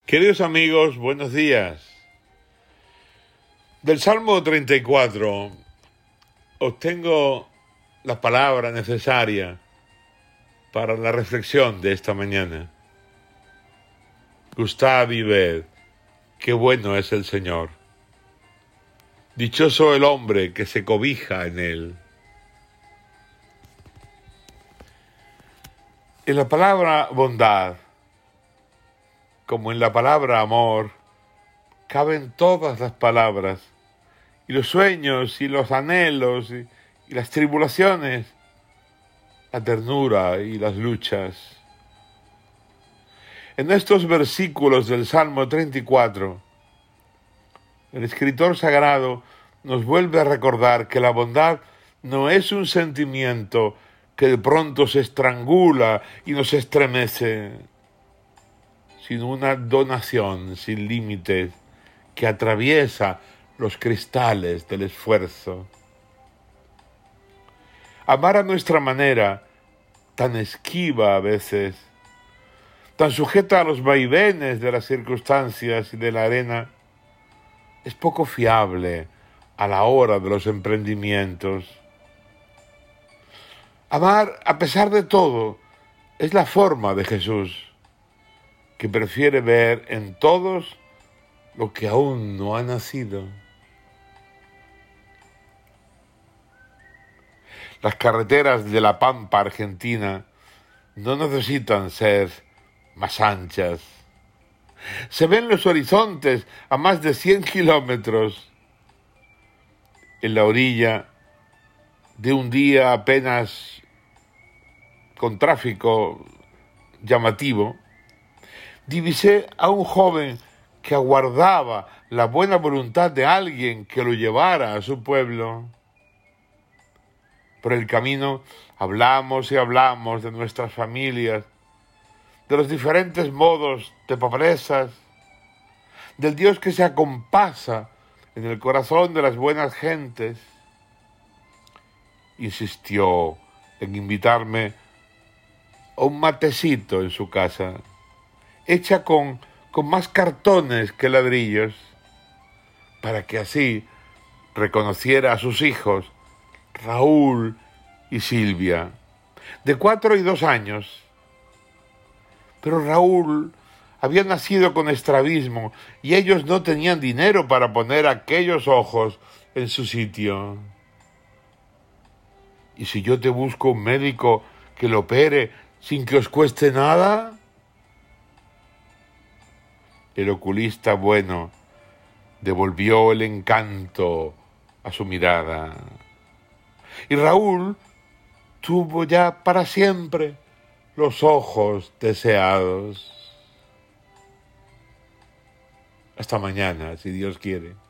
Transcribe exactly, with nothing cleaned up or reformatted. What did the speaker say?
Queridos amigos, buenos días. Del Salmo treinta y cuatro obtengo la palabra necesaria para la reflexión de esta mañana. Gustad y ved, qué bueno es el Señor. Dichoso el hombre que se cobija en él. En la palabra bondad, como en la palabra amor, caben todas las palabras, y los sueños, y los anhelos, y, y las tribulaciones, la ternura y las luchas. En estos versículos del Salmo treinta y cuatro, el escritor sagrado nos vuelve a recordar que la bondad no es un sentimiento que de pronto se estrangula y nos estremece, sino una donación sin límites que atraviesa los cristales del esfuerzo. Amar a nuestra manera, tan esquiva a veces, tan sujeta a los vaivenes de las circunstancias y de la arena, es poco fiable a la hora de los emprendimientos. Amar a pesar de todo es la forma de Jesús, que prefiere ver en todos lo que aún no ha nacido. Las carreteras de la Pampa Argentina no necesitan ser más anchas. Se ven los horizontes a más de cien kilómetros. En la orilla de un día apenas con tráfico llamativo, divisé a un joven que aguardaba la buena voluntad de alguien que lo llevara a su pueblo. Por el camino hablamos y hablamos de nuestras familias, de los diferentes modos de pobrezas, del Dios que se acompasa en el corazón de las buenas gentes. Insistió en invitarme a un matecito en su casa, hecha con, con más cartones que ladrillos, para que así reconociera a sus hijos, Raúl y Silvia, de cuatro y dos años. Pero Raúl había nacido con estrabismo y ellos no tenían dinero para poner aquellos ojos en su sitio. ¿Y si yo te busco un médico que lo opere sin que os cueste nada? El oculista bueno devolvió el encanto a su mirada. Y Raúl tuvo ya para siempre los ojos deseados. Hasta mañana, si Dios quiere.